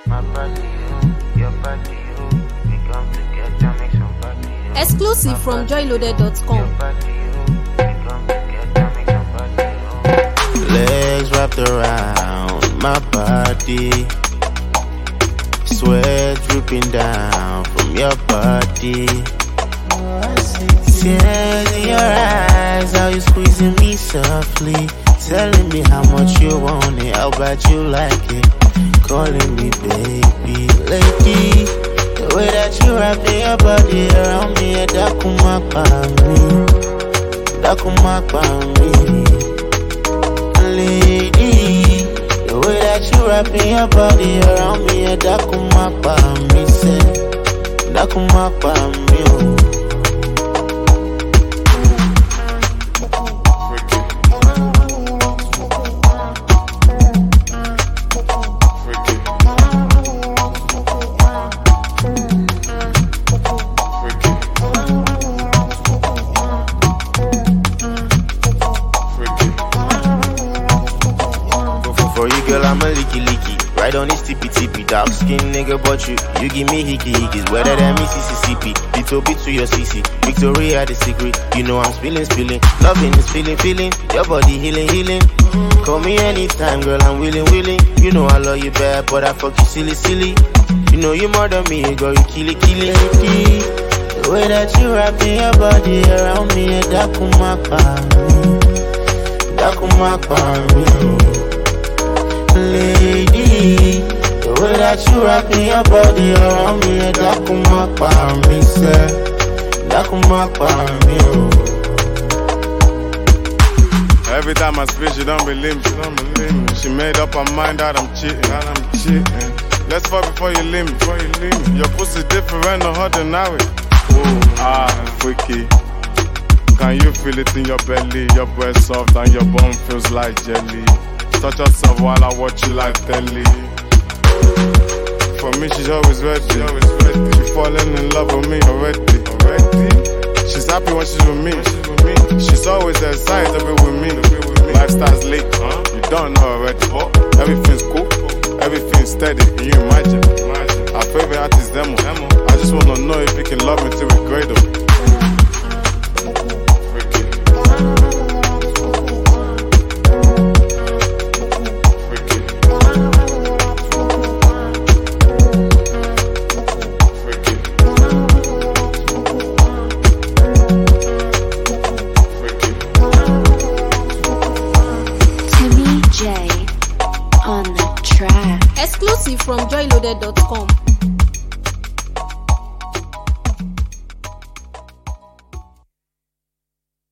My body, your body, we come together, make somebody. Exclusive from joyloaded.com. Legs wrapped around my body, sweat dripping down from your body. Tears in your eyes, how you squeezing me softly, telling me how much you want it, how bad you like it, calling me baby, lady. The way that you wrap your body around me, dakuma me, lady. The way that you wrap your body around me, dakuma me, say, dakuma me, oh. For you, girl, I'm a licky. Right on this tippy. Dark skin nigga, but you give me hickeys. Wetter than me, CCCP. Little bit to your CC. Victoria, the secret. You know I'm spilling. Loving is feeling. Your body healing. Call me anytime, girl, I'm willing. You know I love you bad, but I fuck you silly. You know you more than me, girl, you kill it. The way that you wrap your body around me, dakuma me. Lady, the way that you wrap your body around me, dakuma me, say, dakuma me, oh. Every time I speak, she don't believe me. She made up her mind that I'm cheating. Let's fuck before you leave me. Your pussy different, no hot than now. Freaky. Can you feel it in your belly? Your breast soft and your bone feels like jelly. Touch yourself while I watch you like telly. For me, she's always ready. She falling in love with me already. She's happy when she's with me. She's always excited to be with me. Lifestyle's lit, you don't know already. Everything's cool, everything's steady. Can you imagine? Our favorite artist, Demo. I just wanna know if you can love me till we grade up. Exclusive from joyloaded.com.